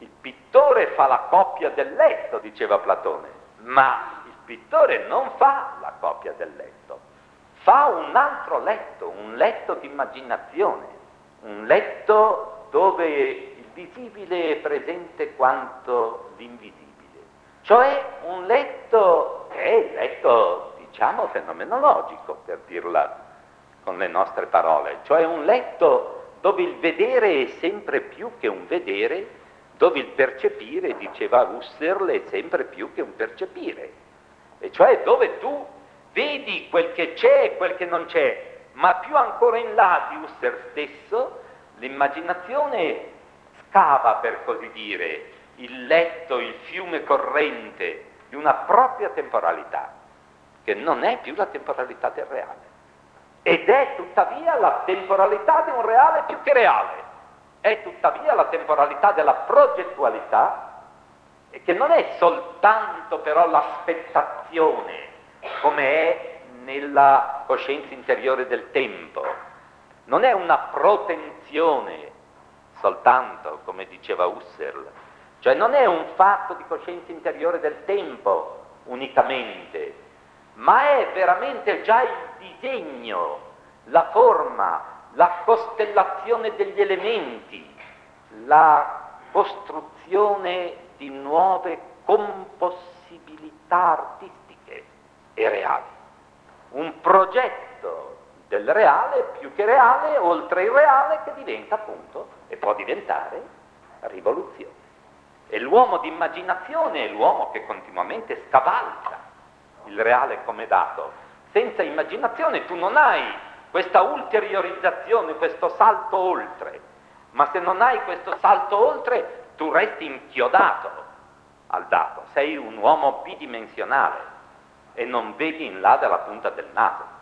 Il pittore fa la coppia del letto, diceva Platone, ma il pittore non fa la coppia del letto, fa un altro letto, un letto di immaginazione, un letto dove il visibile è presente quanto l'invisibile, cioè un letto che è il letto, diciamo, fenomenologico, per dirla con le nostre parole, cioè un letto dove il vedere è sempre più che un vedere, dove il percepire, diceva Husserl, è sempre più che un percepire, e cioè dove tu vedi quel che c'è e quel che non c'è, ma più ancora in là di Husserl stesso, l'immaginazione scava, per così dire, il letto, il fiume corrente di una propria temporalità, che non è più la temporalità del reale, ed è tuttavia la temporalità di un reale più che reale, è tuttavia la temporalità della progettualità, e che non è soltanto però l'aspettazione, come è nella coscienza interiore del tempo, non è una protenzione soltanto, come diceva Husserl, cioè non è un fatto di coscienza interiore del tempo unicamente, ma è veramente già il disegno, la forma, la costellazione degli elementi, la costruzione di nuove compossibilità artistiche e reali. Un progetto del reale, più che reale, oltre il reale, che diventa appunto, e può diventare, rivoluzione. E l'uomo di immaginazione è l'uomo che continuamente scavalca il reale come dato. Senza immaginazione tu non hai questa ulteriorizzazione, questo salto oltre, ma se non hai questo salto oltre tu resti inchiodato al dato, sei un uomo bidimensionale e non vedi in là dalla punta del naso.